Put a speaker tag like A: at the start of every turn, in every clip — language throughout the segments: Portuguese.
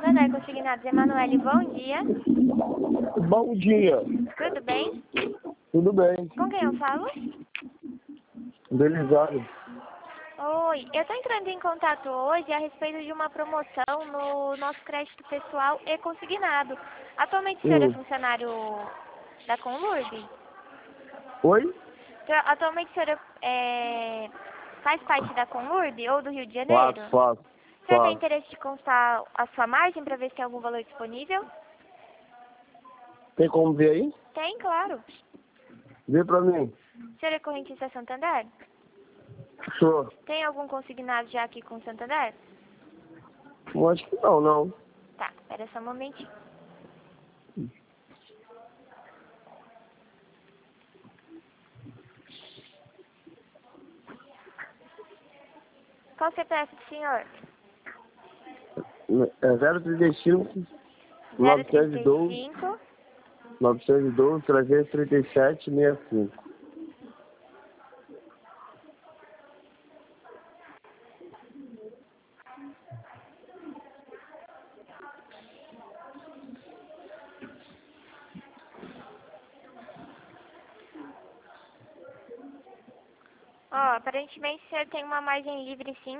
A: Santander Consignados. Emanuele, bom dia.
B: Bom dia.
A: Tudo bem?
B: Tudo bem.
A: Com quem eu falo?
B: Belisário.
A: Oi, eu estou entrando em contato hoje a respeito de uma promoção no nosso crédito pessoal e consignado. Atualmente o senhor é funcionário da Conlurb?
B: Oi?
A: Atualmente o senhor faz parte da Conlurb ou do Rio de Janeiro?
B: Faço.
A: O senhor tem interesse de constar a sua margem para ver se tem algum valor disponível?
B: Tem como ver aí?
A: Tem, claro.
B: Vê pra mim.
A: O senhor é correntista Santander?
B: Sou.
A: Tem algum consignado já aqui com Santander?
B: Eu acho que não.
A: Tá, espera só um momentinho. Qual o CPF do senhor?
B: É 035 912
A: 035
B: 912 337 65.
A: Aparentemente o senhor tem uma margem livre sim.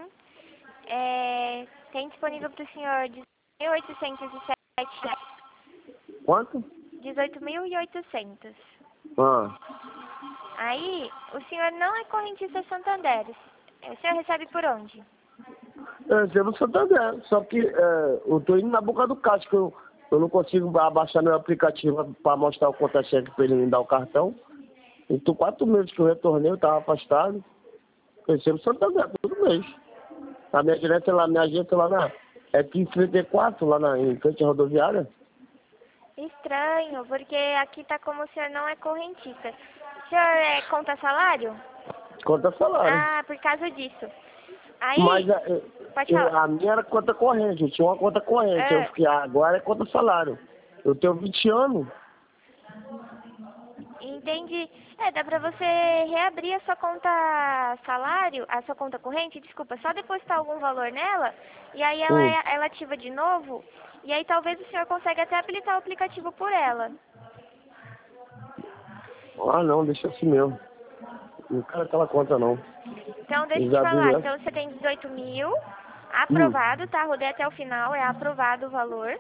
A: Tem disponível para o senhor R$18.807.
B: Quanto?
A: 18.800.
B: Ah.
A: Aí, o senhor não é correntista Santander. O senhor recebe por onde?
B: Eu recebo Santander. Só que eu tô indo na boca do caixa, que eu não consigo abaixar meu aplicativo para mostrar o conta-cheque para ele me dar o cartão. Então 4 meses que eu retornei, eu estava afastado. Eu recebo Santander todo mês. A minha agência lá é 1534, em frente à rodoviária.
A: Estranho, porque aqui tá como o senhor não é correntista. O senhor conta salário?
B: Conta salário.
A: Ah, por causa disso. Aí,
B: Mas
A: pode falar.
B: a minha era conta corrente, eu tinha uma conta corrente. Eu fiquei, agora é conta salário. Eu tenho 20 anos.
A: Entendi. Dá pra você reabrir a sua conta salário, a sua conta corrente, desculpa, só depositar algum valor nela, e aí ela ativa de novo, e aí talvez o senhor consiga até habilitar o aplicativo por ela.
B: Ah, não, deixa assim mesmo. Não quero aquela conta, não.
A: Então, deixa eu te falar. Então, você tem 18 mil, aprovado, tá? Rodei até o final, é aprovado o valor.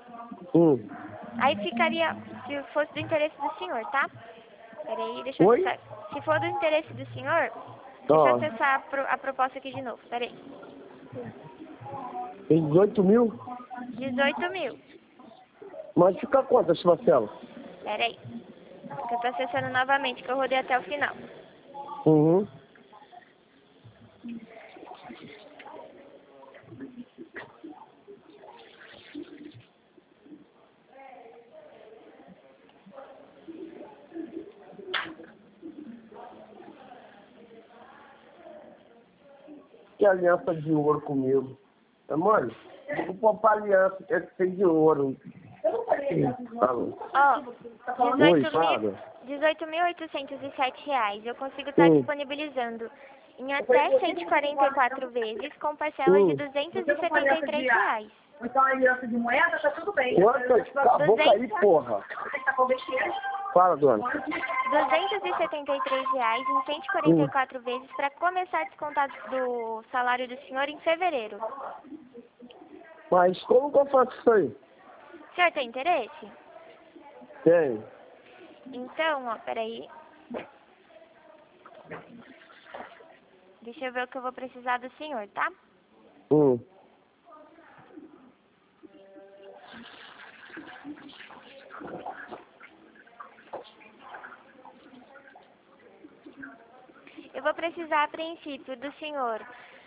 A: Aí ficaria, se fosse do interesse do senhor, tá? Peraí, deixa eu acessar. Se for do interesse do senhor, deixa eu acessar a proposta aqui de novo, peraí.
B: Tem 18 mil?
A: 18 mil.
B: Mas fica quanto, Marcelo?
A: Peraí, que eu tô acessando novamente, que eu rodei até o final.
B: Que aliança de ouro comigo. Mãe, vou poupar aliança, é que tem de ouro.
A: R$18.807. Eu consigo estar disponibilizando em até 144 vezes com parcelas de R$273.
C: Então a aliança de moeda tá tudo bem.
B: Quantas? Cala a boca aí, porra.
C: Você tá com besteira?
B: Fala, dona.
A: R$273 em 144 vezes para começar a descontar do salário do senhor em fevereiro.
B: Mas como que eu faço isso aí?
A: O senhor tem interesse?
B: Tem.
A: Então, peraí. Deixa eu ver o que eu vou precisar do senhor, tá? Eu vou precisar, a princípio, do senhor,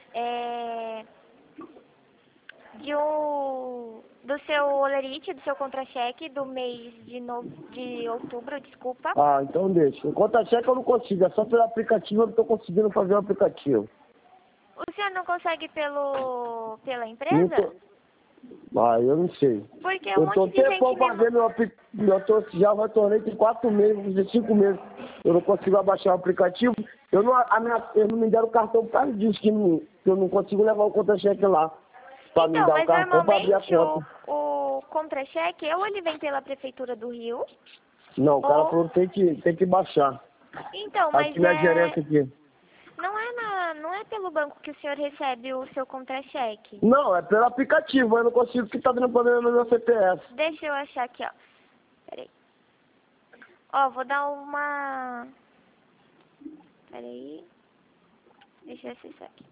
A: do seu olerite, do seu contra-cheque, do mês de outubro, desculpa.
B: Ah, então deixa. O contra-cheque eu não consigo, é só pelo aplicativo, eu não estou conseguindo fazer o aplicativo.
A: O senhor não consegue pela empresa?
B: Eu não sei.
A: Porque
B: eu tô tempão fazendo meu aplicativo, já retornei tem 4 meses, 5 meses. Eu não consigo abaixar o aplicativo. Eu não me deram o cartão por causa disso, que eu não consigo levar o contra-cheque lá. Pra me
A: Então,
B: dar o
A: mas
B: cartão pra abrir a
A: normalmente
B: conta.
A: o contra-cheque, ou ele vem pela Prefeitura do Rio.
B: Não, o cara
A: Ou-
B: falou que tem que baixar.
A: Então, mas
B: Aqui na gerência aqui.
A: não é pelo banco que o senhor recebe o seu contra-cheque.
B: Não, é pelo aplicativo, eu não consigo, porque tá dando problema no meu CPF.
A: Deixa eu achar aqui, ó. Peraí. Ó, vou dar uma... Peraí. Deixa eu acessar aqui.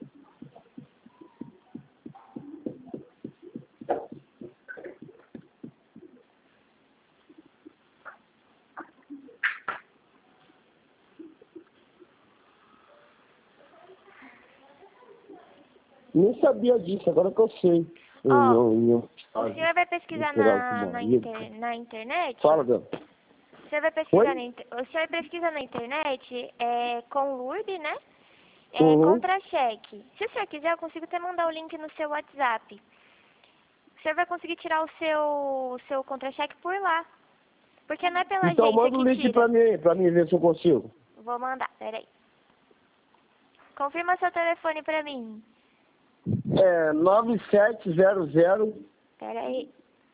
B: Nem sabia disso, agora que eu sei.
A: Ó, o senhor vai pesquisar na internet?
B: Fala, Deus.
A: O senhor vai pesquisar
B: Oi?
A: o senhor pesquisa na internet, com Lourdes, né?
B: Uhum.
A: Contra-cheque. Se o senhor quiser, eu consigo até mandar o link no seu WhatsApp. O senhor vai conseguir tirar o seu contra-cheque por lá. Porque não é pela
B: Então
A: agência
B: manda o
A: que
B: link
A: tira.
B: pra mim ver se eu consigo.
A: Vou mandar, peraí. Confirma seu telefone pra mim.
B: É 9700.
A: Peraí.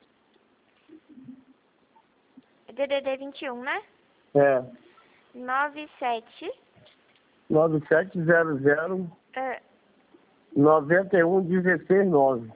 A: DDD 21, né?
B: É.
A: 97.
B: 9700
A: É,
B: 91169.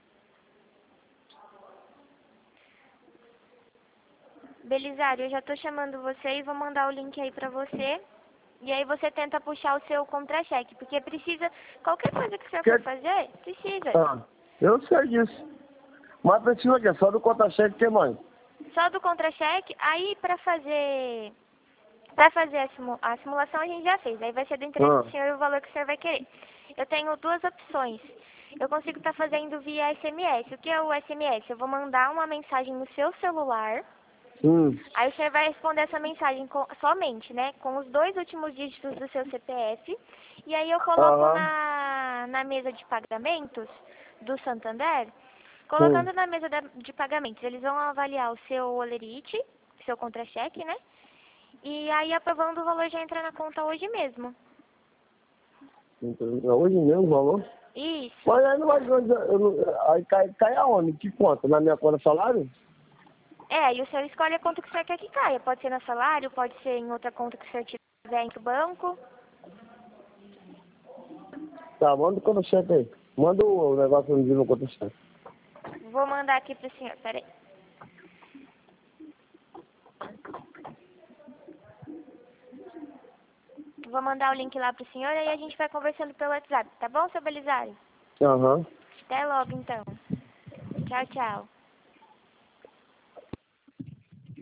A: Belisário, eu já tô chamando você e vou mandar o link aí pra você. E aí você tenta puxar o seu contra-cheque. Porque precisa... Qualquer coisa que o senhor for fazer, precisa.
B: Ah, eu sei disso. Mas precisa que é só do conta-cheque que mãe.
A: Só do contra-cheque, aí pra fazer a simulação a gente já fez. Aí vai ser do interesse do senhor o valor que o senhor vai querer. Eu tenho duas opções. Eu consigo estar fazendo via SMS. O que é o SMS? Eu vou mandar uma mensagem no seu celular. Aí o senhor vai responder essa mensagem somente, né? Com os 2 últimos dígitos do seu CPF. E aí eu coloco na mesa de pagamentos do Santander. Colocando na mesa de pagamentos, eles vão avaliar o seu olerite, seu contra-cheque, né? E aí, aprovando o valor, já entra na conta hoje mesmo.
B: Hoje mesmo o valor?
A: Isso.
B: Mas aí não vai... Aí cai aonde? Que conta? Na minha conta salário?
A: E o senhor escolhe a conta que o senhor quer que caia. Pode ser no salário, pode ser em outra conta que o senhor tiver entre o banco.
B: Tá, manda o conta-cheque aí. Manda o negócio no dia no conta-cheque.
A: Vou mandar aqui pro senhor, peraí. Vou mandar o link lá pro senhor e aí a gente vai conversando pelo WhatsApp, tá bom, seu Belisário?
B: Aham.
A: Até logo, então. Tchau, tchau.